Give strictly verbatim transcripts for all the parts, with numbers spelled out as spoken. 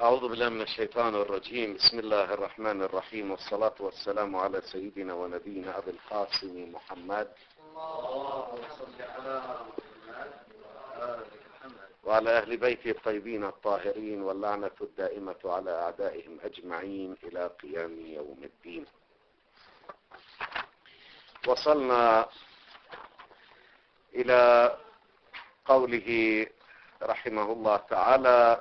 أعوذ بالله من الشيطان الرجيم. بسم الله الرحمن الرحيم، والصلاة والسلام على سيدنا ونبينا أبي القاسم محمد وعلى أهل بيته الطيبين الطاهرين، واللعنة الدائمة على أعدائهم أجمعين إلى قيام يوم الدين. وصلنا إلى قوله رحمه الله تعالى: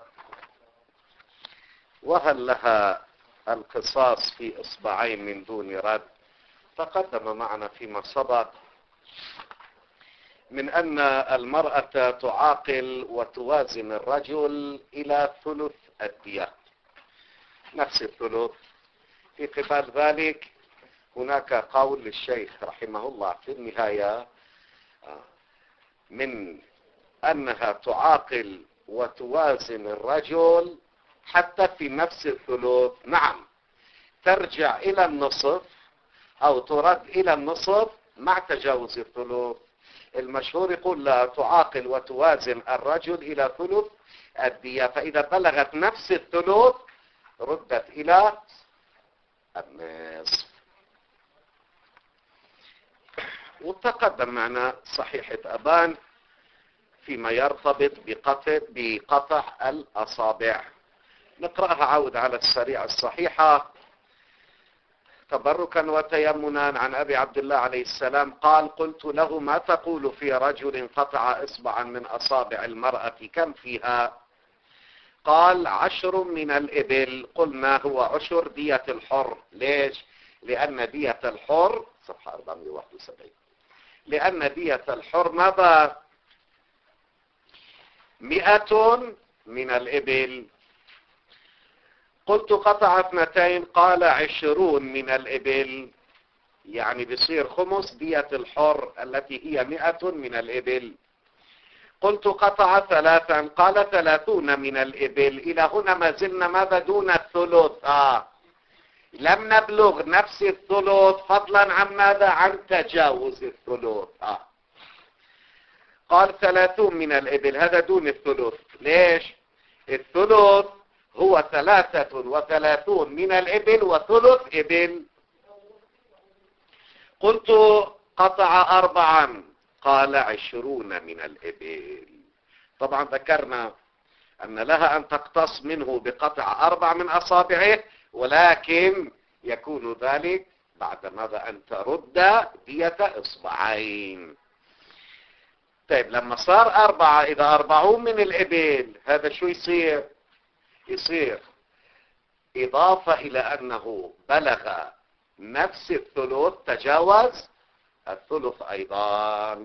وهل لها القصاص في إصبعين من دون رد؟ تقدم معنا فيما سبق من أن المرأة تعاقل وتوازن الرجل إلى ثلث الدية، نفس الثلث. في قبال ذلك هناك قول للشيخ رحمه الله في النهاية من أنها تعاقل وتوازن الرجل حتى في نفس الثلث، نعم، ترجع إلى النصف أو ترد إلى النصف مع تجاوز الثلث. المشهور يقول لا تعاقل وتوازن الرجل إلى ثلث الدية، فإذا بلغت نفس الثلث ردت إلى النصف. وتقدم معنا صحيحة أبان فيما يرتبط بقطع, بقطع الأصابع. نقرأها عود على السريع الصحيحة. تبركا وتيمنا عن أبي عبد الله عليه السلام قال: قلت له: ما تقول في رجل قطع إصبعا من أصابع المرأة، كم فيها؟ قال: عشر من الإبل. قلنا: هو عشر دية الحر. ليش؟ لأن دية الحر صفحة أربعمائة وواحد وسبعين، لأن دية الحر ماذا؟ مئة من الإبل. قلت: قطع اثنتين. قال: عشرون من الإبل، يعني بصير خمس دية الحر التي هي مئة من الإبل. قلت: قطع ثلاثا. قال: ثلاثون من الإبل. إلى هنا ما زلنا ماذا؟ دون الثلث. آه. لم نبلغ نفس الثلث، فضلا عن ماذا؟ عن تجاوز الثلث. آه. قال: ثلاثون من الإبل، هذا دون الثلث. ليش؟ الثلث هو ثلاثة وثلاثون من الإبل وثلث إبل. قلت: قطع أربعا. قال: عشرون من الإبل. طبعا ذكرنا أن لها أن تقتص منه بقطع أربع من أصابعه، ولكن يكون ذلك بعد ماذا؟ أن ترد دية إصبعين. طيب، لما صار أربعة، إذا أربعون من الإبل، هذا شو يصير؟ يصير إضافة إلى أنه بلغ نفس الثلث، تجاوز الثلث أيضا.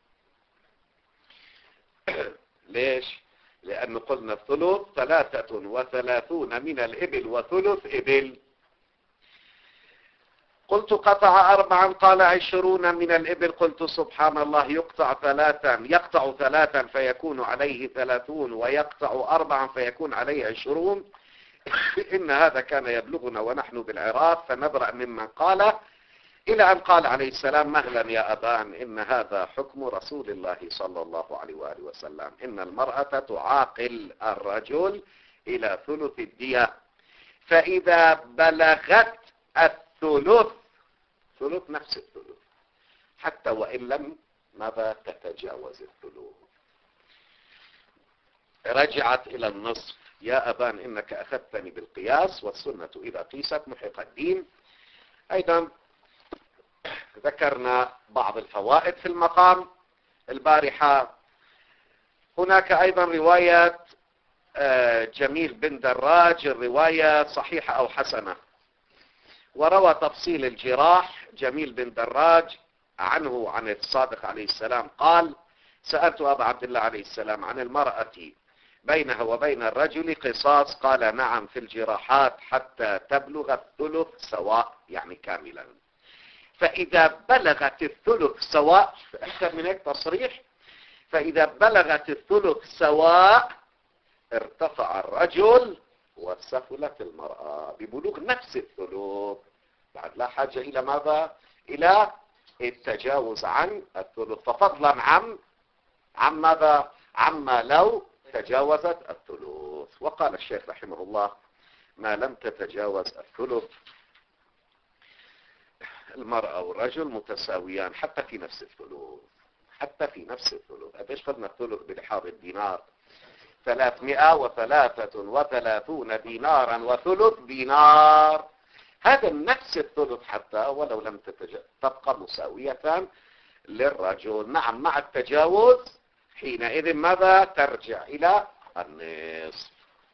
ليش؟ لأنه قلنا الثلث ثلاثة وثلاثون من الإبل وثلث إبل. قلت: قطع أربعا. قال: عشرون من الإبل. قلت: سبحان الله، يقطع ثلاثا يقطع ثلاثا فيكون عليه ثلاثون، ويقطع أربعا فيكون عليه عشرون. إن هذا كان يبلغنا ونحن بالعراق، فنبرأ ممن قال، إلى أن قال عليه السلام: مهلا يا أبان، إن هذا حكم رسول الله صلى الله عليه وآله وسلم، إن المرأة تعاقل الرجل إلى ثلث الدية، فإذا بلغت الثلث، ثلث نفس الثلث، حتى وإن لم ماذا؟ تتجاوز الثلث، رجعت إلى النصف. يا أبان، إنك أخذتني بالقياس، والسنة إذا قيست محق الدين. أيضا ذكرنا بعض الفوائد في المقام البارحة. هناك أيضا رواية جميل بن دراج، الرواية صحيحة أو حسنة، وروى تفصيل الجراح جميل بن دراج عنه عن الصادق عليه السلام قال: سألت أبا عبد الله عليه السلام عن المرأة بينها وبين الرجل قصاص، قال: نعم، في الجراحات حتى تبلغ الثلث سواء، يعني كاملا. فإذا بلغت الثلث سواء، أكثر من هيك تصريح، فإذا بلغت الثلث سواء ارتفع الرجل وسفلت المرأة ببلوغ نفس الثلث، بعد لا حاجة إلى ماذا؟ إلى التجاوز عن الثلث، ففضلا عن عن ماذا؟ عما لو تجاوزت الثلث. وقال الشيخ رحمه الله ما لم تتجاوز الثلث، المرأة والرجل متساويان حتى في نفس الثلث، حتى في نفس الثلث. قديش قلنا الثلث بلحاظ الدينار؟ ثلاثمائة وثلاثة وثلاثون دينارا وثلث دينار. هذا نفس الثلث حتى ولو لم تتجاوز تبقى مساوية للرجل. نعم مع التجاوز حينئذ ماذا؟ ترجع إلى النصف.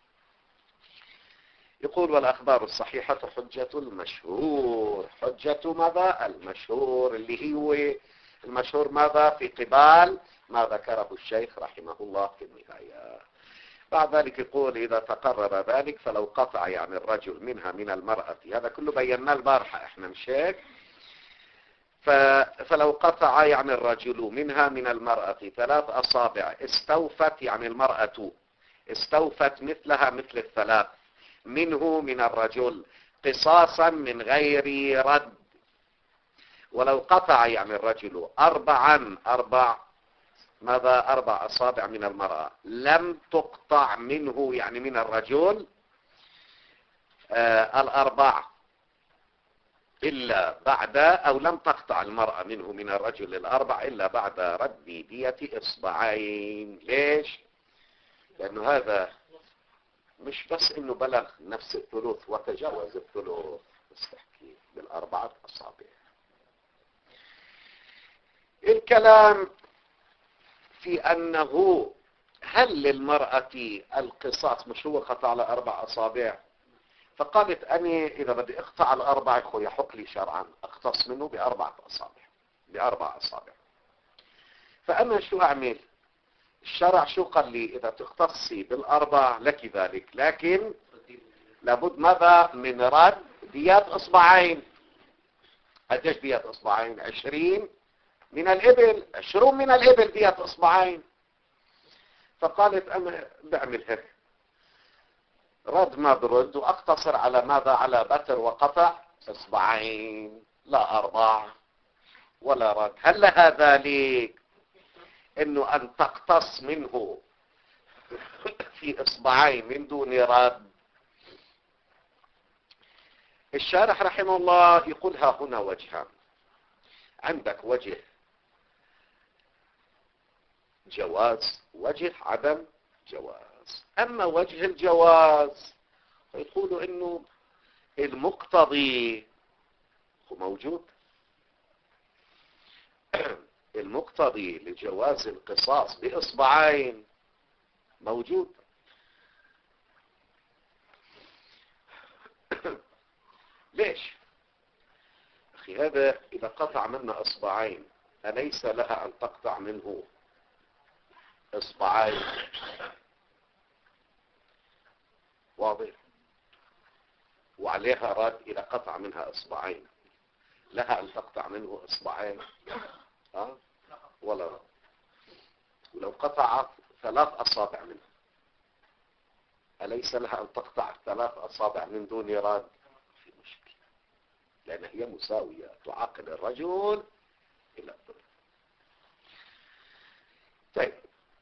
يقول والأخبار الصحيحة حجة المشهور. حجة ماذا؟ المشهور، اللي هو المشهور ماذا؟ في قبال ما ذكره الشيخ رحمه الله في النهاية. بعد ذلك يقول إذا تقرر ذلك فلو قطع يعني الرجل منها من المرأة، هذا كله بينا البارحة احنا مش هيك؟ فلو قطع يعني الرجل منها من المرأة ثلاث أصابع استوفت يعني المرأة استوفت مثلها مثل الثلاث منه من الرجل قصاصا من غير رد. ولو قطع يعني الرجل أربعا أربع ماذا؟ أربع أصابع من المرأة لم تقطع منه يعني من الرجل آه الأربع إلا بعد، أو لم تقطع المرأة منه من الرجل الأربع إلا بعد رد دية إصبعين. ليش؟ لأنه هذا مش بس إنه بلغ نفس الثلث وتجاوز الثلث، استحكي بالأربعة أصابع. الكلام في أنه هل للمرأة القصاص؟ مش هو قطع على أربع أصابع؟ فقالت أنا إذا بدي أقطع الأربع أخوي يحق لي شرعا أقتص منه بأربعة أصابع بأربع أصابع. فأنا شو أعمل؟ الشرع شو قال لي؟ إذا تقتصي بالأربع لك ذلك، لكن لابد ماذا؟ من رد ديات إصبعين. قديش ديات إصبعين؟ عشرين من الإبل، عشرون من الإبل ديات إصبعين. فقالت أنا بعمل هيك، رد ما برد وأقتصر على ماذا؟ على بتر وقطع إصبعين، لا أربع ولا رد. هل لها ذلك إنه أن تقتص منه في إصبعين من دون رد؟ الشارح رحمه الله يقول ها هنا وجهان. عندك وجه جواز، وجه عدم جواز. أما وجه الجواز يقولوا إنه المقتضي هو موجود، المقتضي لجواز القصاص بإصبعين موجود. ليش؟ أخي هذا إذا قطع منا إصبعين أليس لها أن تقطع منه إصبعين؟ واضح؟ وعليها رد إذا قطع منها إصبعين، لها أن تقطع منه إصبعين؟ أه؟ ولا رد. ولو قطعت ثلاث أصابع منه أليس لها أن تقطع ثلاث أصابع من دون رد؟ في مشكلة، لأن هي مساوية تعاقل الرجل إلى الثلث. طيب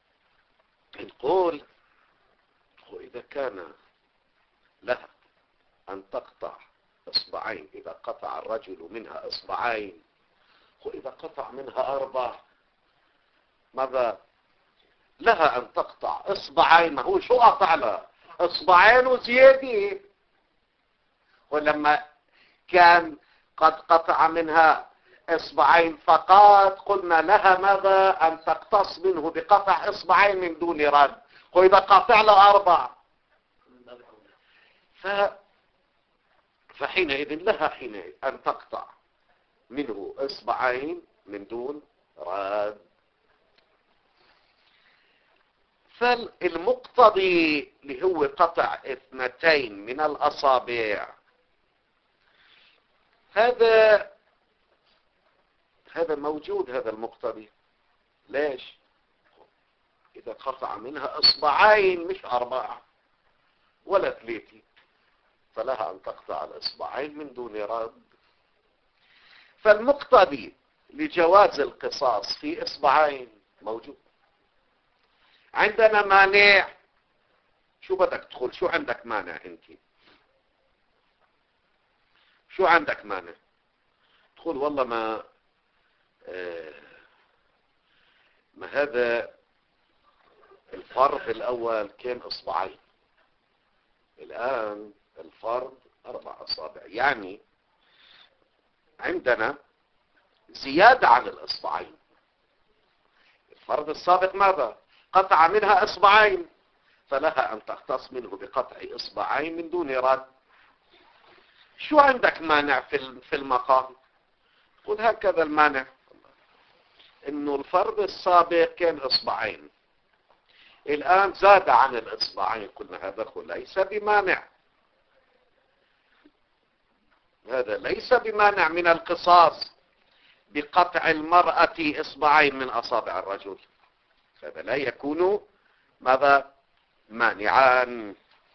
نقول وإذا كان لها أن تقطع إصبعين إذا قطع الرجل منها إصبعين، وإذا قطع منها أربع ماذا؟ لها أن تقطع إصبعين. ما هو شو قطع لها؟ إصبعين وزيادة. ولما كان قد قطع منها إصبعين فقط قلنا لها ماذا؟ أن تقتص منه بقطع إصبعين من دون رد. وإذا قطع له أربع ف... فحينئذ لها حينئذ أن تقطع منه إصبعين من دون رد. فالمقتضي اللي هو قطع اثنتين من الأصابع هذا هذا موجود، هذا المقتضي. ليش؟ إذا قطع منها إصبعين مش أربعة ولا ثلاثة فلها أن تقطع الإصبعين من دون رد. فالمقتضي لجواز القصاص في إصبعين موجود. عندنا مانع شو بدك تقول؟ شو عندك مانع انت؟ شو عندك مانع؟ تقول والله ما آه ما هذا الفرض الاول كان اصبعين، الان الفرض اربع اصابع، يعني عندنا زيادة عن الاصبعين. الفرض السابق ماذا؟ قطع منها اصبعين، فلها ان تختص منه بقطع اصبعين من دون رد. شو عندك مانع في في المقام؟ قل هكذا المانع، انه الفرض السابق كان اصبعين، الان زاد عن الاصبعين، قلنا هذا ليس بمانع، هذا ليس بمانع من القصاص بقطع المرأة اصبعين من اصابع الرجل، هذا لا يكون ماذا؟ مانعا.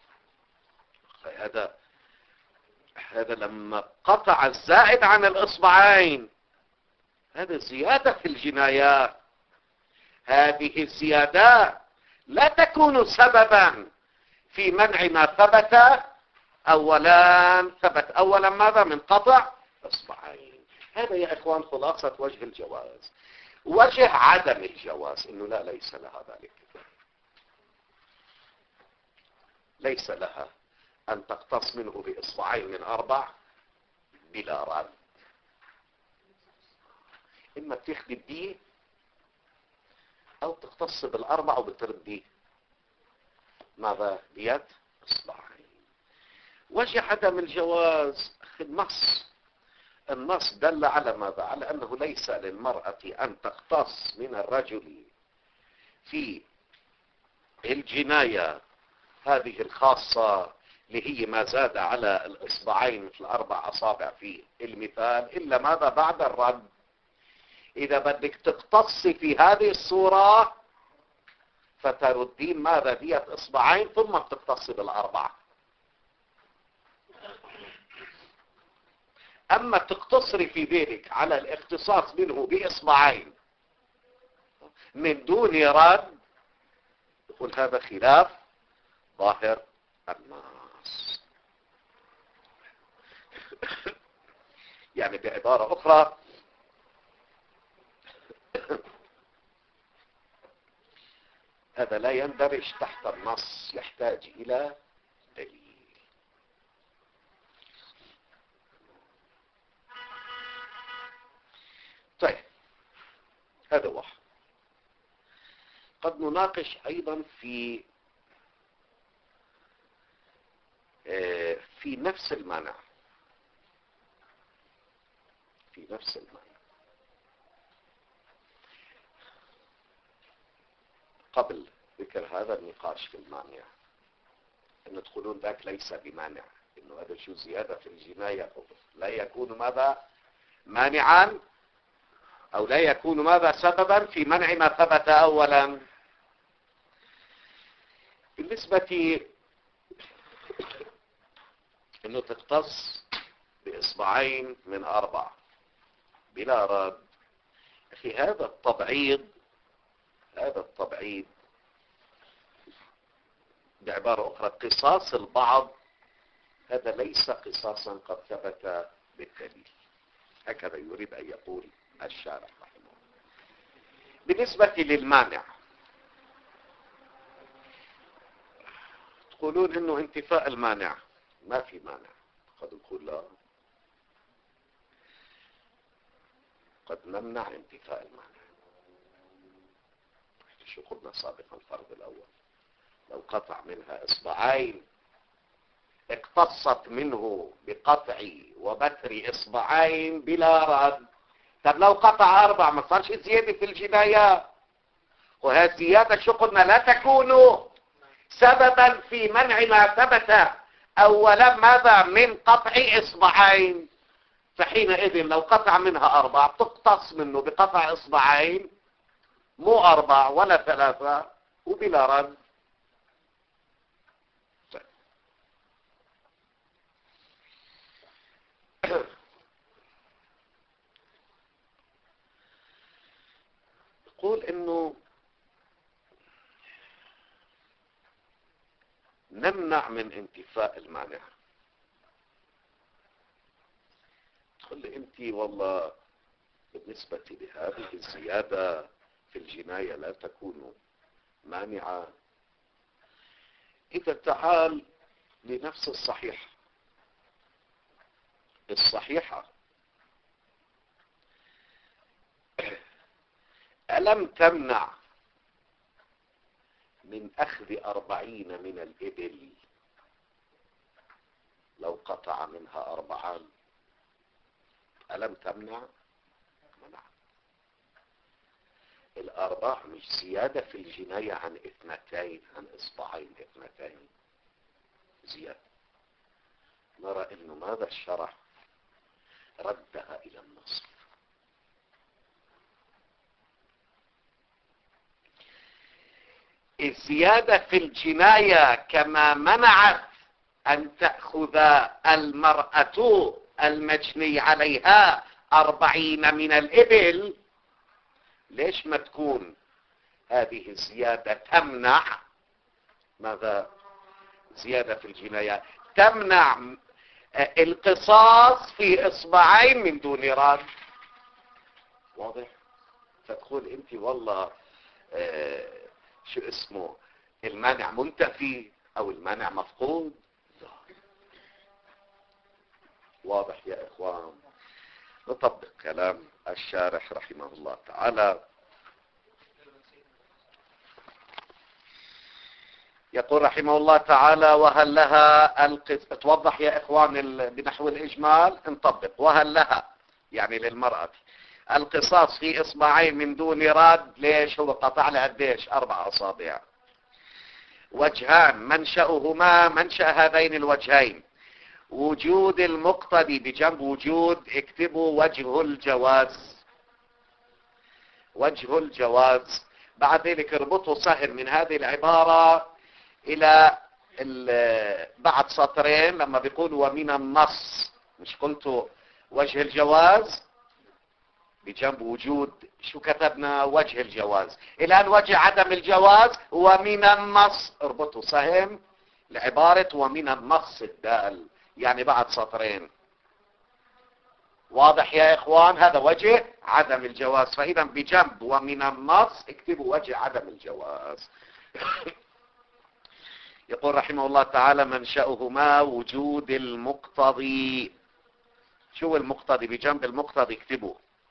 هذا هذا لما قطع الزائد عن الاصبعين، هذا زيادة في الجنايات، هذه الزيادات لا تكون سببا في منع ما ثبت اولا. ثبت اولا ماذا؟ من قطع اصبعين. هذا يا اخوان خلاصة وجه الجواز. وجه عدم الجواز انه لا، ليس لها ذلك، ليس لها ان تقتص منه باصبعين من اربع بلا رد. اما بتاخذ الدية او تقتص بالاربع وبترديه ماذا؟ بيد اصبعين. وجه عدم الجواز النص، النص دل على ماذا؟ على انه ليس للمرأة ان تقتص من الرجل في الجناية هذه الخاصة اللي هي ما زاد على الاصبعين مثل اربع اصابع في المثال، الا ماذا؟ بعد الرد. اذا بدك تقتصي في هذه الصورة فتردين ماذا؟ دية اصبعين ثم بتقتصي بالاربعة. اما تقتصري في ذلك على الاختصاص منه باصبعين من دون رد، يقول هذا خلاف ظاهر النص. يعني بعبارة اخرى، هذا لا يندرج تحت النص، يحتاج الى دليل. طيب هذا واحد. قد نناقش ايضا في في نفس المعنى، في نفس المعنى قبل ذكر هذا النقاش في المانع، ان تقولون ذاك ليس بمانع، انه هذا شو زيادة في الجناية لا يكون ماذا؟ مانعا، او لا يكون ماذا؟ سببا في منع ما ثبت اولا. بالنسبة انه تقتص باصبعين من اربع بلا رد، اخي هذا التبعيض، هذا التبعيض بعبارة اخرى قصاص البعض، هذا ليس قصاصا قد ثبت بالدليل، هكذا يريد ان يقول الشارح رحمه الله. بالنسبة للمانع، تقولون انه انتفاء المانع، ما في مانع. قد نقول لا، قد نمنع انتفاء المانع. شو قلنا سابقا؟ الفرض الاول لو قطع منها اصبعين اقتصت منه بقطع وبتر اصبعين بلا رد. طب لو قطع اربع ما صارش زيادة في الجناية، وهذه الزيادة شو قلنا؟ لا تكون سببا في منع ما ثبت اولا ماذا؟ من قطع اصبعين. فحينئذ لو قطع منها اربع تقتص منه بقطع اصبعين، مو اربع ولا ثلاثة وبلا رد. يقول انه نمنع من انتفاء المانع. تقول لي انت والله بالنسبة لهذه الزيادة في الجناية لا تكون مانعة. إذا تعال لنفس الصحيح الصحيحة، ألم تمنع من أخذ أربعين من الإبل لو قطع منها أربعان؟ ألم تمنع؟ منع. الأرباع مش زيادة في الجناية عن اثنتين، عن إصبعين اثنتين زيادة. نرى إنه ماذا الشرع ردها إلى النصف. الزيادة في الجناية كما منعت أن تأخذ المرأة المجني عليها أربعين من الإبل، ليش ما تكون هذه الزيادة تمنع ماذا؟ زيادة في الجناية تمنع القصاص في إصبعين من دون رد. واضح؟ فتقول انت والله آه شو اسمه المانع منتفي او المانع مفقود. واضح يا اخوان؟ نطبق كلام الشارح رحمه الله تعالى. يقول رحمه الله تعالى: وهل لها القص... توضح يا اخوان ال... بنحو الاجمال نطبق. وهل لها يعني للمرأة القصاص في اصبعين من دون راد؟ ليش؟ هو قطع لها قديش؟ اربع اصابع. وجهان منشأهما منشأ هذين الوجهين وجود المقتضي بجنب وجود، اكتبوا وجه الجواز. وجه الجواز. بعد ذلك اربطوا سهم من هذه العبارة الى بعد سطرين لما بيقولوا ومن النص. مش قلتوا وجه الجواز بجنب وجود، شو كتبنا؟ وجه الجواز. الان وجه عدم الجواز ومن النص، اربطوا سهم لعبارة ومن النص الدال، يعني بعد سطرين. واضح يا اخوان؟ هذا وجه عدم الجواز. فاذا بجنب ومن النص اكتبوا وجه عدم الجواز. يقول رحمه الله تعالى: منشأهما وجود المقتضي. شو المقتضي؟ بجنب المقتضي اكتبوا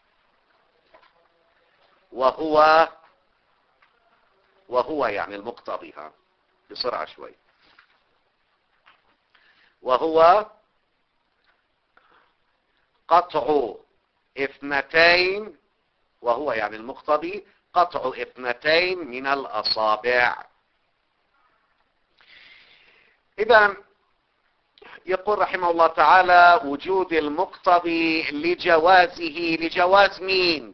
وهو وهو يعني المقتضي. ها بسرعة شوي. وهو قطع اثنتين، وهو يعني المقتضي قطع اثنتين من الأصابع. إذا يقول رحمه الله تعالى: وجود المقتضي لجوازه. لجواز مين؟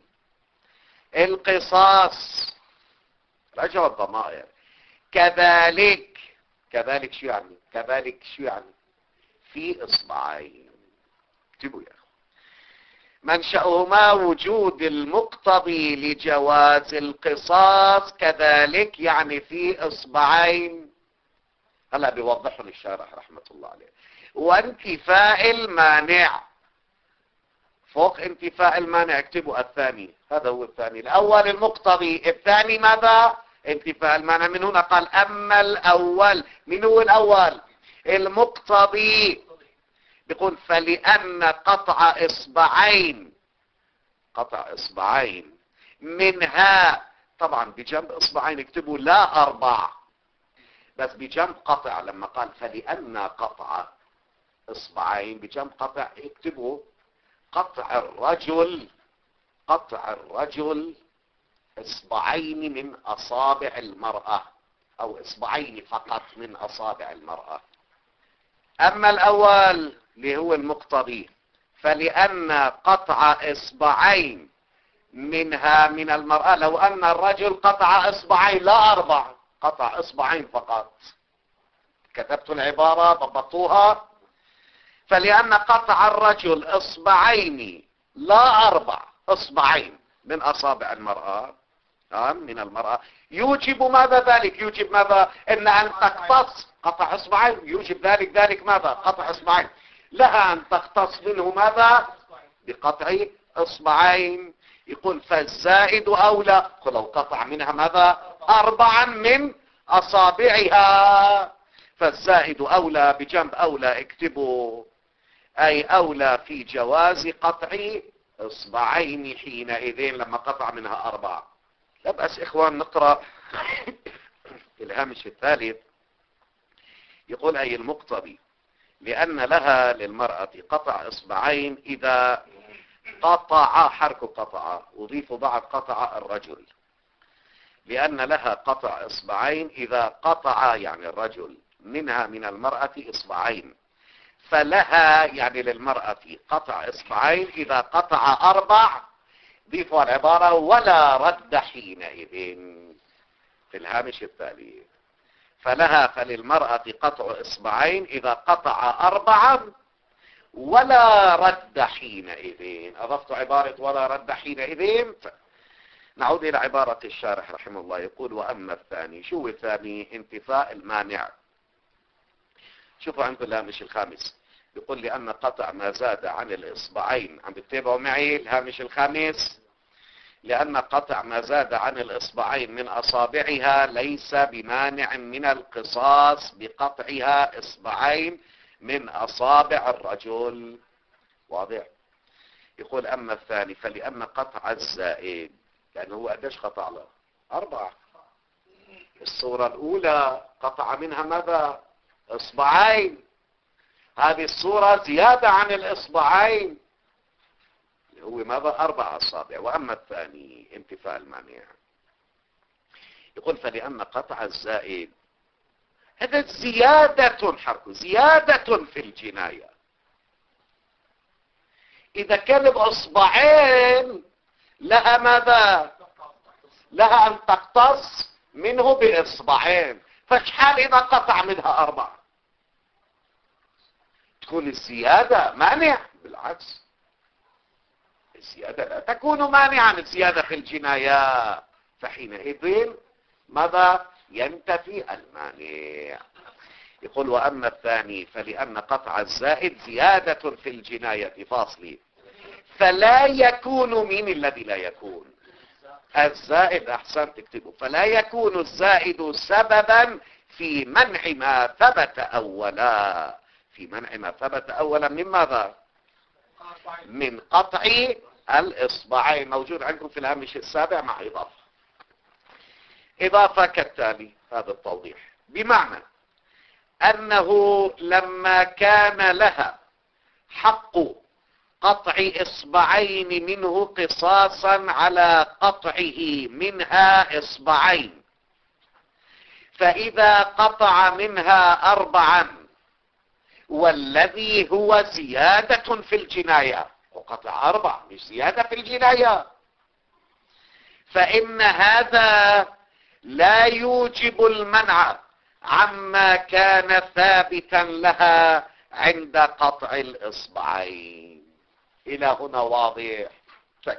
القصاص. رجع الضمائر. كذلك كذلك شو يعني؟ كذلك شو يعني؟ في إصبعين. اكتبوا يا أخوة. منشأهما وجود المقتضي لجواز القصاص كذلك يعني في إصبعين. هلا بيوضحوا الشارح رحمة الله عليه. وانتفاء المانع. فوق انتفاء المانع اكتبوا الثاني. هذا هو الثاني. الأول المقتضي، الثاني ماذا؟ انتفاء المانع. من هنا قال أما الأول. من هو الأول؟ المقتضي. بيقول فلأن قطع إصبعين، قطع إصبعين منها، طبعا بجنب إصبعين اكتبوا لا أربع، بس بجنب قطع. لما قال فلأن قطع إصبعين بجنب قطع اكتبوا قطع الرجل، قطع الرجل إصبعين من أصابع المرأة، أو إصبعين فقط من أصابع المرأة. أما الأول اللي هو المقتضي فلأن قطع إصبعين منها من المرأة، لو أن الرجل قطع إصبعين لا أربع، قطع إصبعين فقط. كتبت العبارة ضبطوها. فلأن قطع الرجل إصبعين لا أربع، إصبعين من أصابع المرأة، نعم من المرأة يوجب ماذا ذلك؟ يوجب ماذا؟ ان ان تقتص قطع اصبعين، يوجب ذلك ذلك ماذا؟ قطع اصبعين. لها ان تقتص منه ماذا؟ بقطع اصبعين. يقول فالزائد اولى، لو قطع منها ماذا؟ اربعا من اصابعها، فالزائد اولى بجنب اولى اكتبوا، اي اولى في جواز قطع اصبعين حينئذ لما قطع منها اربعة. لا بأس اخوان نقرأ الهامش الثالث. يقول اي المقتضي لان لها للمرأة قطع اصبعين اذا قطع، حرك قطع اضيف بعد قطع الرجل، لان لها قطع اصبعين اذا قطع يعني الرجل منها من المرأة اصبعين، فلها يعني للمرأة قطع اصبعين اذا قطع اربع، ضيفوا العبارة ولا رد حينئذ في الهامش الثالث. فلها فللمرأة قطع اصبعين اذا قطع اربعا ولا رد حينئذ. اضفت عبارة ولا رد حينئذ. نعود الى عبارة الشارح رحمه الله. يقول واما الثاني، شو الثاني؟ انتفاء المانع. شوفوا عندكم الهامش الخامس، يقول لأن قطع ما زاد عن الإصبعين، عم بتتابعوا معي الهامش الخامس؟ لأن قطع ما زاد عن الإصبعين من أصابعها ليس بمانع من القصاص بقطعها إصبعين من أصابع الرجل. واضح؟ يقول أما الثاني فلأن قطع الزائد، لأنه هو قديش قطع له؟ أربعة. الصورة الأولى قطع منها ماذا؟ إصبعين. هذه الصورة زيادة عن الإصبعين هو ماذا؟ أربع أصابع. وأما الثاني انتفاء المانع، يقول فلأن قطع الزائد هذا زيادة، حرك زيادة في الجناية. إذا كان بأصبعين لها ماذا؟ لها أن تقتص منه بإصبعين، فاشحال إذا قطع منها أربعة؟ تكون الزيادة مانع؟ بالعكس، الزيادة لا تكون مانعا، الزيادة في الجناية، فحينئذ ماذا؟ ينتفي المانع. يقول وأما الثاني فلأن قطع الزائد زيادة في الجناية فاصلي، فلا يكون من الذي لا يكون الزائد، أحسن تكتبه، فلا يكون الزائد سببا في منع ما ثبت أولا، في منع ما ثبت أولا من ماذا؟ من قطع الإصبعين. موجود عندكم في الهامش السابع مع إضافة. إضافة كالتالي، هذا التوضيح، بمعنى أنه لما كان لها حق قطع إصبعين منه قصاصا على قطعه منها إصبعين، فإذا قطع منها أربعا والذي هو زيادة في الجناية، وقطع أربع مش زيادة في الجناية، فإن هذا لا يوجب المنع عما كان ثابتا لها عند قطع الإصبعين. إلى هنا واضح؟ طيب.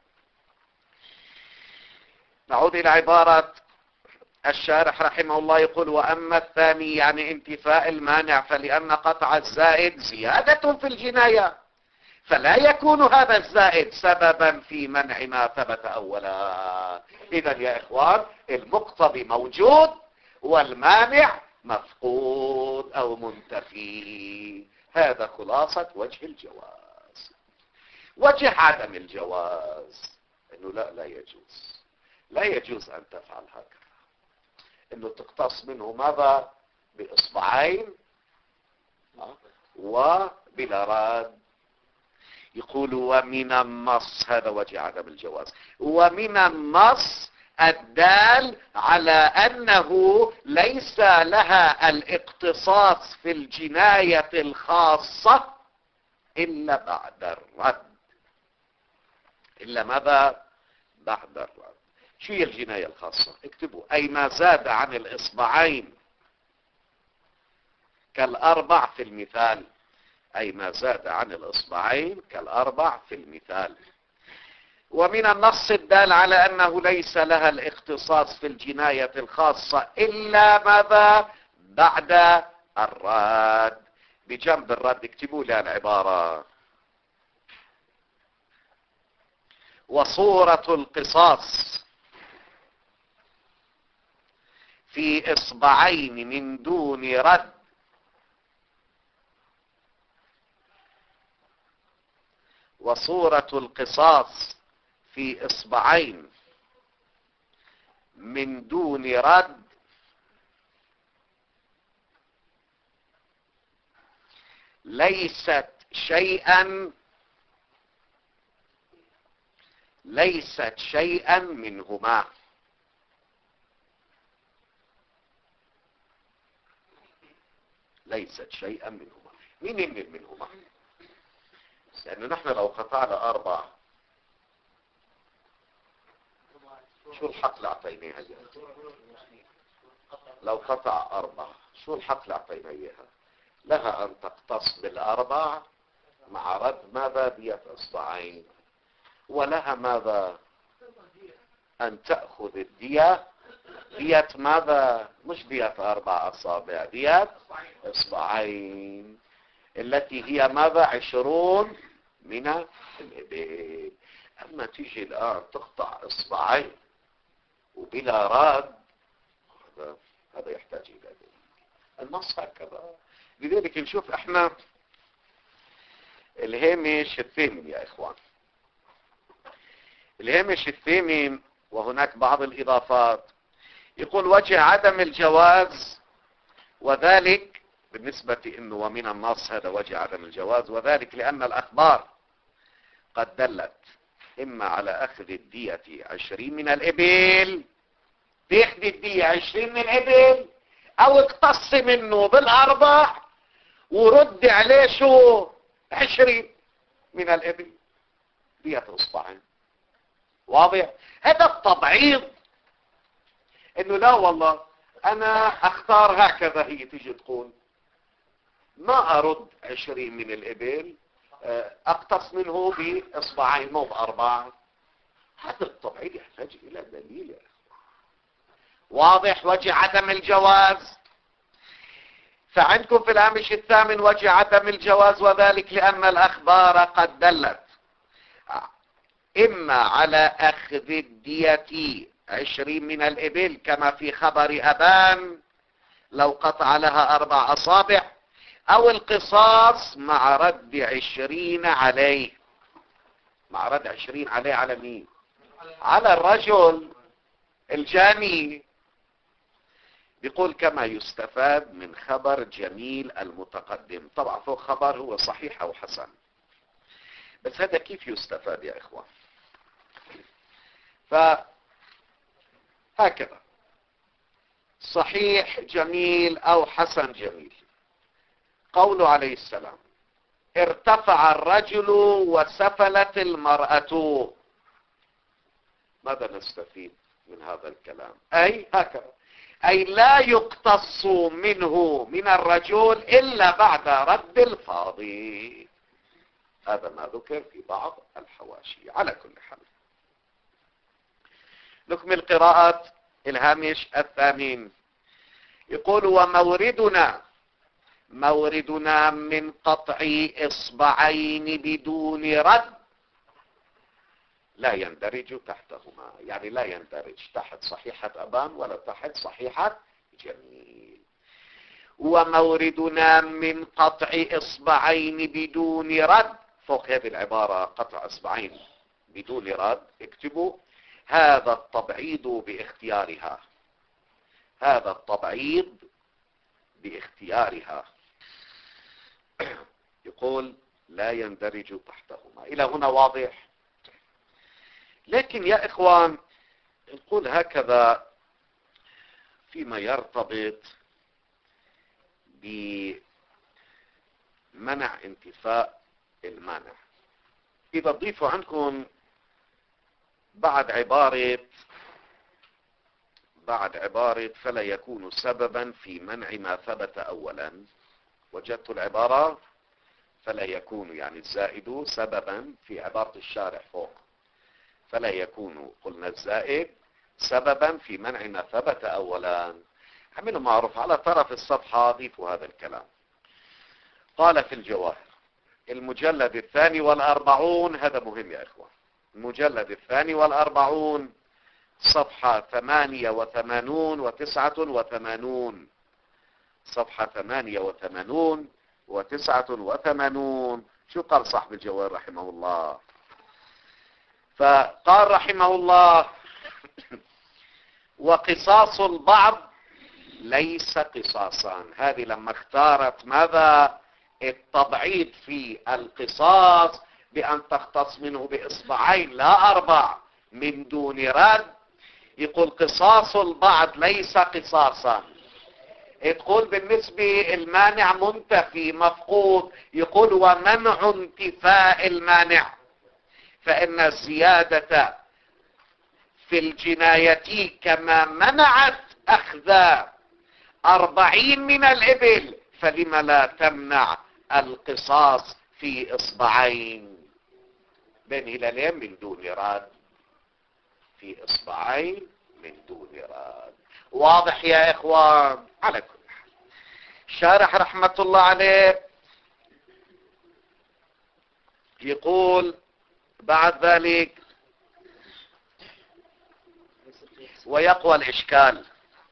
نعود إلى عبارة الشارح رحمه الله. يقول وأما الثاني يعني انتفاء المانع فلأن قطع الزائد زيادة في الجناية، فلا يكون هذا الزائد سببا في منع ما ثبت أولا. إذا يا إخوان المقتضي موجود والمانع مفقود أو منتفي. هذا خلاصة وجه الجواز. وجه عدم الجواز إنه لا لا يجوز، لا يجوز أن تفعل هكذا، إنه تقتص منه ماذا؟ بإصبعين وبلا راد. يقول ومن النص، هذا وجه عدم الجواز، ومن النص الدال على أنه ليس لها الاقتصاص في الجناية الخاصة إلا بعد الرد. إلا ماذا؟ بعد الرد. شو هي الجناية الخاصة؟ اكتبوا أي ما زاد عن الإصبعين كالأربع في المثال، أي ما زاد عن الإصبعين كالأربع في المثال. ومن النص الدال على أنه ليس لها الاختصاص في الجناية الخاصة إلا ماذا؟ بعد الرد. بجنب الرد اكتبوا لي العبارة. وصورة القصاص في إصبعين من دون رد وصورة القصاص في إصبعين من دون رد ليست شيئا ليست شيئا منهما. ليست شيئا منهما. مين من منهما؟ لأنه نحن لو قطعنا أربعة شو الحقل أعطيناها إياها؟ لو قطع أربعة شو الحقل أعطيناها إياها؟ لها أن تقتص بالأربع مع رد ماذا؟ دية إصبعين. ولها ماذا؟ أن تأخذ الدية دية ماذا؟ مش دية أربع أصابع، دية إصبعين التي هي ماذا؟ عشرون من الإبل. أما تيجي الآن تقطع إصبعين وبلا رد، هذا هذا يحتاج إلى دليل. النص هكذا. لذلك نشوف احنا الهامش الثامن يا إخوان. الهامش الثامن وهناك بعض الإضافات. يقول وجه عدم الجواز، وذلك بالنسبة إنه ومن النص هذا وجه عدم الجواز، وذلك لأن الأخبار قد دلت إما على أخذ الدية عشرين من الإبل، تأخذ الدية عشرين من الإبل، أو اقتص منه بالأربع ورد عليه شو؟ عشرين من الإبل دية إصبعين. واضح؟ هذا التبعيض إنه لا والله أنا أختار هكذا، هي تيجي تقول ما أرد عشرين من الإبل، أقتص منه بإصبعين مو بأربعة. هذا التبعيض يحتاج إلى دليل يا أخوان. واضح؟ وجه عدم الجواز. فعندكم في الهامش الثامن وجه عدم الجواز، وذلك لأن الأخبار قد دلت إما على أخذ الدية عشرين من الإبل كما في خبر أبان لو قطع لها أربع أصابع، أو القصاص مع رد عشرين عليه. مع رد عشرين عليه على مين؟ على الرجل الجاني. بيقول كما يستفاد من خبر جميل المتقدم. طبعا فوق خبر هو صحيح أو حسن، بس هذا كيف يستفاد يا إخوان؟ فهكذا صحيح جميل أو حسن جميل. قوله عليه السلام ارتفع الرجل وسفلت المرأة. ماذا نستفيد من هذا الكلام؟ أي هكذا، أي لا يقتص منه من الرجل إلا بعد رد الفاضي. هذا ما ذكر في بعض الحواشي. على كل حال نكمل قراءة الهامش الثامن. يقول وموردنا موردنا من قطع إصبعين بدون رد لا يندرج تحتهما، يعني لا يندرج تحت صحيحة أبان ولا تحت صحيحة جميل. وموردنا من قطع إصبعين بدون رد، فوق هذه العبارة قطع إصبعين بدون رد اكتبوا هذا التبعيض باختيارها. هذا التبعيض باختيارها. يقول لا يندرج تحتهما. إلى هنا واضح؟ لكن يا إخوان نقول هكذا فيما يرتبط بمنع انتفاء المانع. إذا تضيفوا عندكم بعد عبارة بعد عبارة فلا يكون سببا في منع ما ثبت أولا، وجدت العبارة فلا يكون يعني الزائد سببا في عبارة الشارح فوق، فلا يكون قلنا الزائد سببا في منع ما ثبت أولا. عملوا معروف على طرف الصفحة ضيفوا هذا الكلام. قال في الجواهر المجلد الثاني والأربعون، هذا مهم يا إخوة، المجلد الثاني والأربعون صفحة ثمانية وثمانون وتسعة وثمانون، صفحة ثمانية وثمانون وتسعة وثمانون. شو قال صاحب الجواهر رحمه الله؟ فقال رحمه الله وقصاص البعض ليس قصاصا. هذه لما اختارت ماذا؟ التبعيض في القصاص بأن تختص منه بإصبعين لا أربع من دون رد، يقول قصاص البعض ليس قصاصا. تقول بالنسبة المانع منتفي مفقود، يقول ومنع انتفاء المانع، فإن الزيادة في الجناية كما منعت أخذ أربعين من الإبل فلم لا تمنع القصاص في إصبعين بين هلالين من دون راد، في إصبعين من دون راد. واضح يا إخوان؟ على كل حال شارح رحمة الله عليه يقول بعد ذلك ويقوى الإشكال،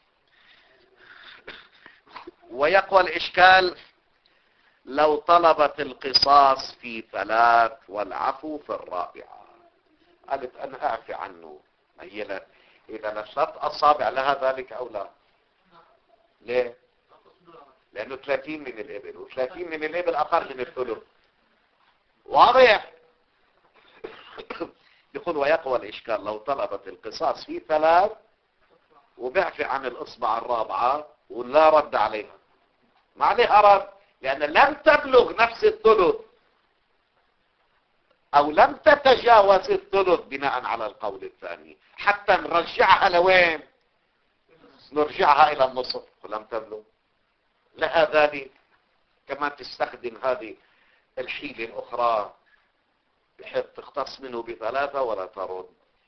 ويقوى الإشكال لو طلبت القصاص في ثلاث والعفو في الرابعة. قالت أنا أعفي عنه، هي لا إذا نشرت أصابع لها ذلك أو لا؟ ليه؟ لأنه ثلاثين من الإبل، وثلاثين من الإبل أقل من الثلث. واضح؟ يقول ويقوى الإشكال لو طلبت القصاص في ثلاث وبعفي عن الإصبع الرابعة ولا رد عليها، ما عليها رد، لأن لم تبلغ نفس الثلث أو لم تتجاوز الثلث بناء على القول الثاني، حتى نرجعها لوين؟ نرجعها إلى النصف، ولم تبلغ. لها ذلك كما تستخدم هذه الحيلة الأخرى بحيث تختص منه بثلاثة ولا ترد.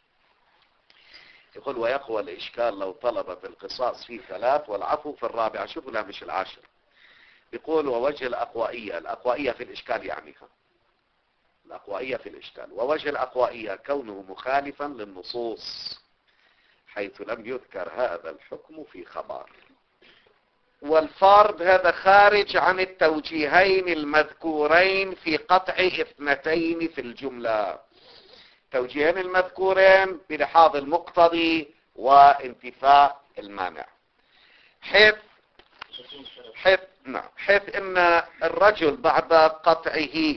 يقول ويقوى الإشكال لو طلبت القصاص في ثلاث والعفو في الرابعة. شوفوا لا مش العاشر. يقول ووجه الأقوائية، الأقوائية في الإشكال يعنيها الأقوائية في الإشكال، ووجه الأقوائية كونه مخالفا للنصوص حيث لم يذكر هذا الحكم في خبر. والفرد هذا خارج عن التوجيهين المذكورين في قطع اثنتين في الجملة. توجيهين المذكورين بلحاظ المقتضي وانتفاء المانع، حيث حيث نعم حيث ان الرجل بعد قطعه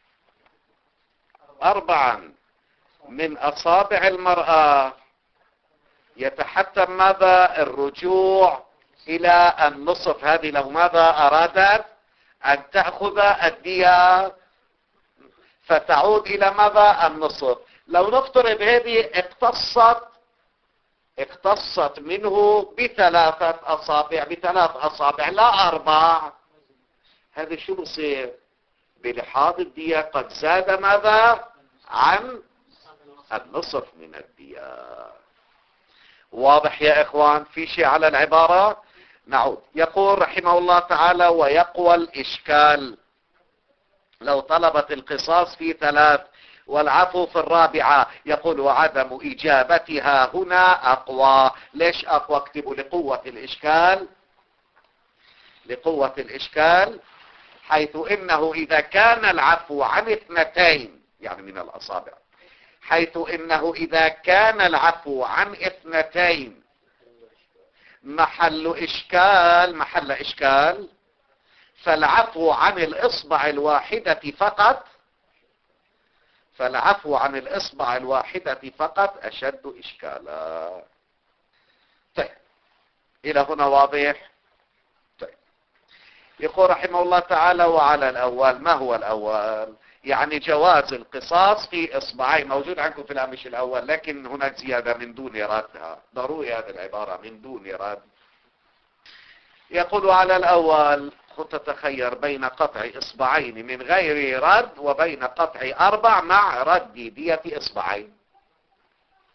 اربعا من اصابع المرأة يتحتم ماذا؟ الرجوع الى النصف. هذه لو ماذا ارادت ان تأخذ الدية فتعود الى ماذا؟ النصف. لو نفترض هذه اقتصت اقتصت منه بثلاثة اصابع، بثلاث اصابع لا اربع، هذا شو بصير؟ بلحاظ الدية قد زاد ماذا؟ عن النصف من الدية. واضح يا اخوان؟ في شيء على العبارة؟ نعود. يقول رحمه الله تعالى ويقوى الاشكال لو طلبت القصاص في ثلاث والعفو في الرابعة. يقول وعدم اجابتها هنا اقوى. ليش اقوى؟ اكتبوا لقوة الاشكال، لقوة الاشكال، حيث انه اذا كان العفو عن اثنتين يعني من الاصابع، حيث انه اذا كان العفو عن اثنتين محل اشكال محل اشكال فالعفو عن الاصبع الواحدة فقط فالعفو عن الاصبع الواحدة فقط اشد اشكالا. طيب الى هنا واضح؟ طيب يقول رحمه الله تعالى وعلى الاول. ما هو الاول؟ يعني جواز القصاص في اصبعين، موجود عندكم في الهامش الاول، لكن هناك زيادة من دون ردها، ضروري هذه العبارة من دون رد. يقول على الاول خذ تتخير بين قطع اصبعين من غير رد وبين قطع اربع مع رد دية اصبعين.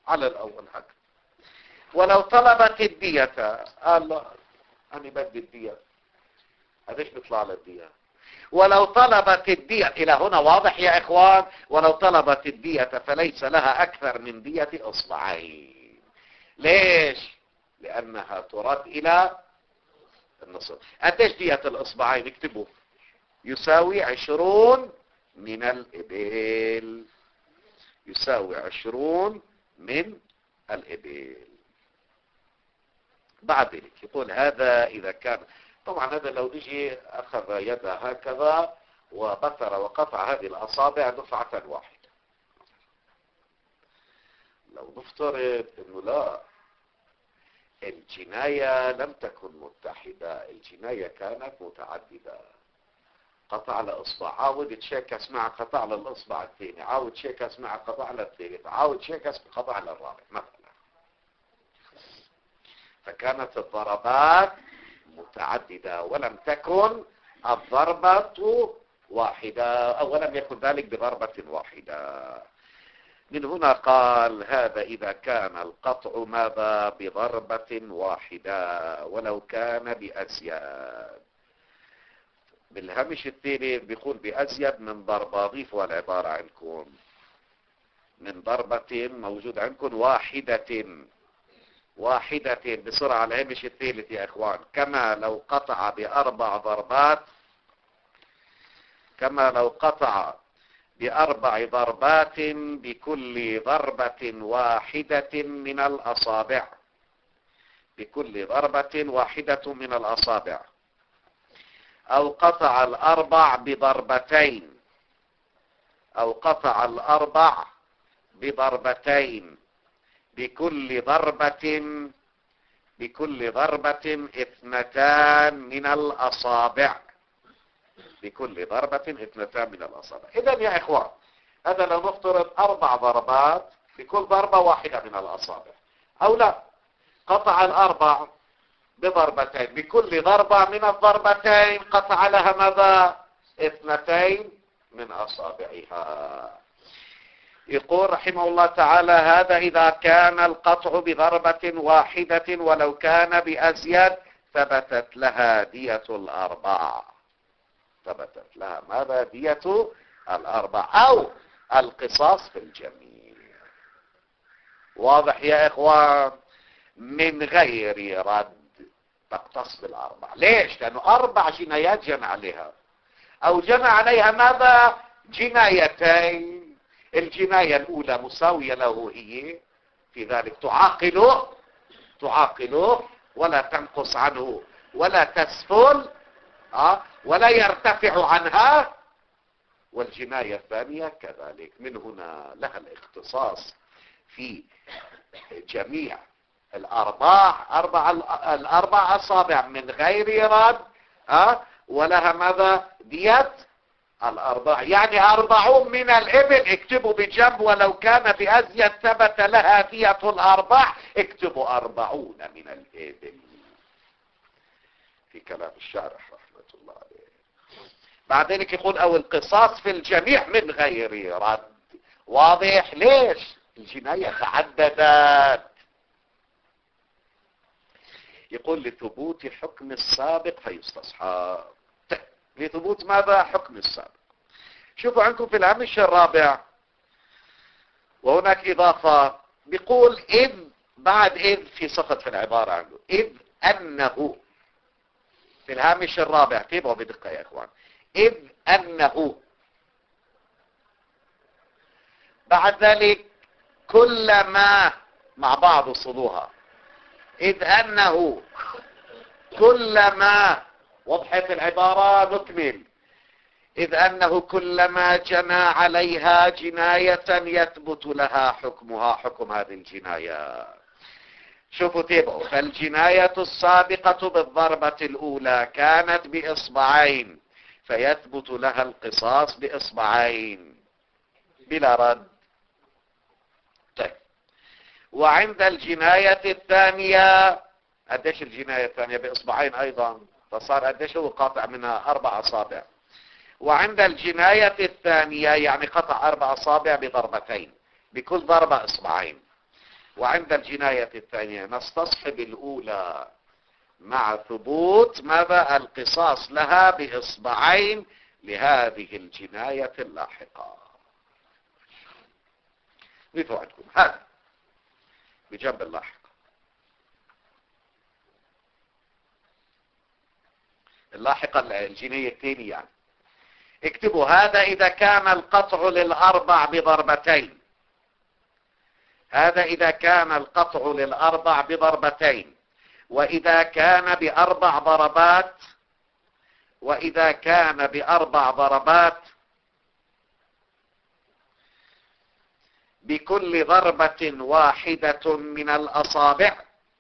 على الأول هكذا. ولو طلبت الدية قال لا أنا بدي الدية، قديش بيطلع للدية؟ ولو طلبت الدية، إلى هنا واضح يا إخوان؟ ولو طلبت الدية فليس لها أكثر من دية إصبعين. ليش؟ لأنها ترد إلى النصف. قديش دية الإصبعين؟ اكتبوا، يساوي عشرون من الإبل، يساوي عشرون من الإبل. بعد ذلك يقول هذا إذا كان، طبعا هذا لو يجي أخذ يده هكذا وبتر وقطع هذه الأصابع دفعة واحدة. لو نفترض أنه لا، الجناية لم تكن متحدة، الجناية كانت متعددة. قطع لإصبع، عاود تشيكس مع قطع للإصبع الثاني، عاود تشيكس مع قطع للثالث، عاود تشيكس قطع للرابع مثلا. فكانت الضربات متعددة ولم تكن الضربة واحدة، أو لم يكن ذلك بضربة واحدة. من هنا قال هذا إذا كان القطع ماذا؟ بضربة واحدة ولو كان بأزيد. بالهمش الثاني بيقول بأزيد من ضربة، ضيفوا العبارة عندكم، من ضربة موجود عندكم واحدة، واحدة بسرعة. الهمش الثالث يا إخوان، كما لو قطع بأربع ضربات، كما لو قطع بأربع ضربات بكل ضربة واحدة من الأصابع، بكل ضربة واحدة من الأصابع. أو قطع الأربع بضربتين، أو قطع الأربع بضربتين بكل ضربة، بكل ضربة اثنتان من الأصابع، بكل ضربة اثنتان من الأصابع. إذا يا إخوان هذا لو نفترض أربع ضربات بكل ضربة واحدة من الأصابع، أو لا، قطع الأربع بضربتين بكل ضربة من الضربتين قطع لها ماذا؟ اثنتين من أصابعها. يقول رحمه الله تعالى هذا إذا كان القطع بضربة واحدة ولو كان بأزيد ثبتت لها دية الأربع، ثبتت لها ماذا؟ دية الأربع أو القصاص في الجميع. واضح يا إخوان؟ من غير رد تقتص بالأربع. ليش؟ لأنه أربع جنايات جنى عليها، أو جنى عليها ماذا؟ جنايتين. الجناية الأولى مساوية له هي، في ذلك تعاقله، تعاقله ولا تنقص عنه ولا تسفل أه؟ ولا يرتفع عنها. والجناية الثانية كذلك. من هنا لها الاختصاص في جميع الأرباع، أربع الأربع أصابع من غير رد أه؟ ولها ماذا؟ دية الأربع، يعني أربعون من الإبل. اكتبوا بجنب ولو كان بأزيد ثبت لها دية الأربع، اكتبوا أربعون من الإبل في كلام الشارح رحمة الله عليه. بعد ذلك يقول أو القصاص في الجميع من غير رد. واضح؟ ليش؟ الجناية تعددت. يقول لثبوت حكم السابق فيستصحب. لثبوت ماذا؟ حكم السابق. شوفوا عندكم في الهامش الرابع وهناك إضافة، بيقول إذ، بعد إذ في سقط في العبارة عنده، إذ أنه، في الهامش الرابع تابعوا بدقة يا إخوان، إذ أنه، بعد ذلك كلما، مع بعض وصلوها، إذ أنه كلما، وضحت العبارة نكمل، إذ أنه كلما جنى عليها جناية يثبت لها حكمها، حكم هذه الجناية. شوفوا تابعوا، فالجناية السابقة بالضربة الأولى كانت بإصبعين فيثبت لها القصاص بإصبعين بلا رد. طيب، وعند الجناية الثانية، قديش الجناية الثانية؟ بإصبعين أيضا، فصار قديش هو قاطع منها؟ أربع أصابع. وعند الجناية الثانية يعني قطع أربع أصابع بضربتين، بكل ضربة إصبعين. وعند الجناية الثانية نستصحب الأولى مع ثبوت ماذا؟ القصاص لها بإصبعين لهذه الجناية اللاحقة. مثل عندكم هذا بجنب اللاحق. اللاحقة الجناية الثانية يعني. اكتبوا هذا إذا كان القطع للأربع بضربتين. هذا إذا كان القطع للأربع بضربتين، وإذا كان بأربع ضربات وإذا كان بأربع ضربات بكل ضربة واحدة من الأصابع.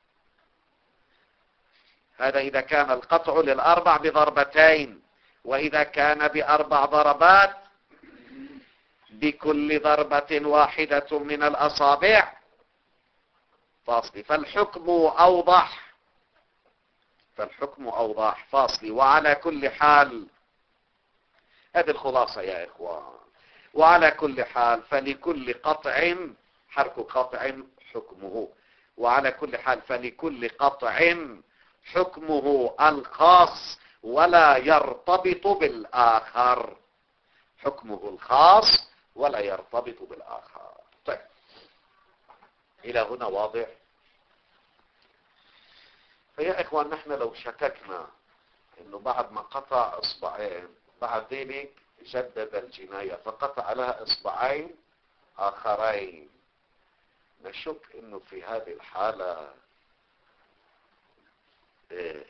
هذا إذا كان القطع للأربع بضربتين، وإذا كان بأربع ضربات بكل ضربة واحدة من الأصابع فاصل. فالحكم أوضح فالحكم أوضح فاصل. وعلى كل حال، هذه الخلاصة يا إخوان، وعلى كل حال فلكل قطع حرك قطع حكمه. وعلى كل حال فلكل قطع حكمه الخاص ولا يرتبط بالآخر. حكمه الخاص ولا يرتبط بالآخر. طيب، إلى هنا واضح؟ فيا إخوان، نحن لو شككنا إنه بعد ما قطع إصبعين بعد ذلك جدد الجناية فقطع لها إصبعين آخرين، نشك إنه في هذه الحالة إيه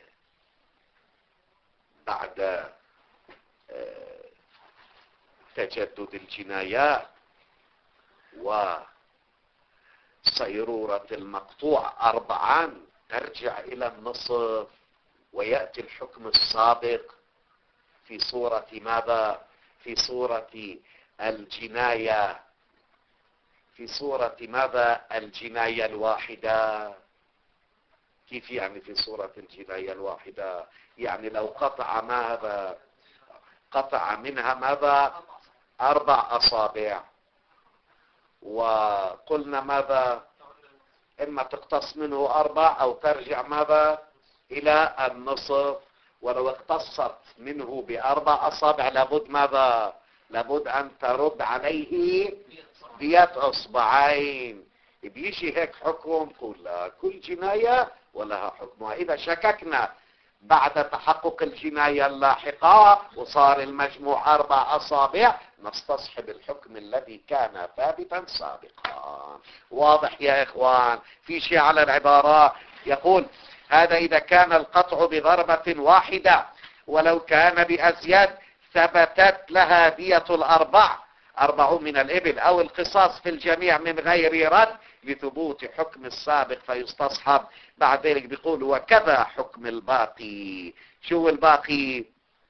بعد إيه تجدد الجنايات وصيرورة المقطوع أربعا ترجع إلى النصف، ويأتي الحكم السابق في صورة ماذا؟ في صورة الجناية في صورة ماذا؟ الجناية الواحدة. كيف يعني في صورة الجناية الواحدة؟ يعني لو قطع ماذا؟ قطع منها ماذا؟ أربع أصابع، وقلنا ماذا؟ إما تقتص منه أربع أو ترجع ماذا؟ إلى النصف. ولو اقتصت منه بأربع أصابع لابد ماذا؟ لابد أن ترد عليه بيد أصبعين. بيجي هيك حكم كل كل جناية ولها حكمها. إذا شككنا بعد تحقق الجناية اللاحقة وصار المجموع أربع أصابع نستصحب الحكم الذي كان ثابتا سابقا. واضح يا إخوان؟ في شيء على العبارة يقول هذا إذا كان القطع بضربة واحدة ولو كان بأزيد ثبتت لها دية الأربع أربع من الإبل أو القصاص في الجميع من غير رد لثبوت حكم السابق فيستصحب. بعد ذلك بيقول وكذا حكم الباقي. شو الباقي؟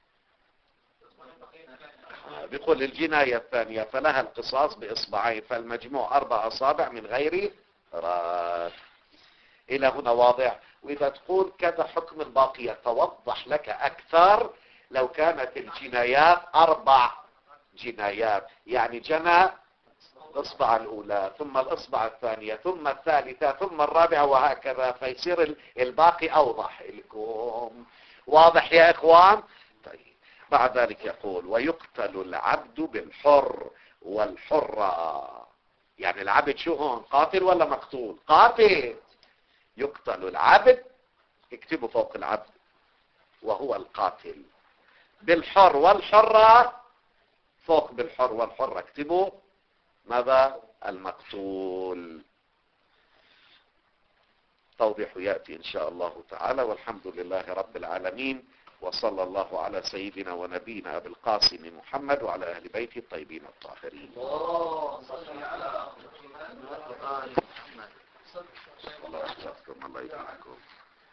بيقول الجناية الثانية فلها القصاص بإصبعين فالمجموع أربع أصابع من غير رد. إلى هنا واضح؟ وإذا تقول كذا حكم الباقي يتوضح لك أكثر لو كانت الجنايات أربع جنايات، يعني جنى الإصبع الأولى ثم الإصبع الثانية ثم الثالثة ثم الرابعة وهكذا، فيصير الباقي أوضح لكم. واضح يا إخوان؟ طيب، بعد ذلك يقول ويقتل العبد بالحر والحرة. يعني العبد شو هون؟ قاتل ولا مقتول؟ قاتل. يقتل العبد، اكتبوا فوق العبد وهو القاتل. بالحر والحرة فوق بالحر والحرة اكتبوا ماذا؟ المقتول. توضيح يأتي إن شاء الله تعالى، والحمد لله رب العالمين، وصلى الله على سيدنا ونبينا أبي القاسم محمد وعلى أهل بيته الطيبين الطاهرين. الله صل على محمد. الله يحفظكم، الله يبارككم.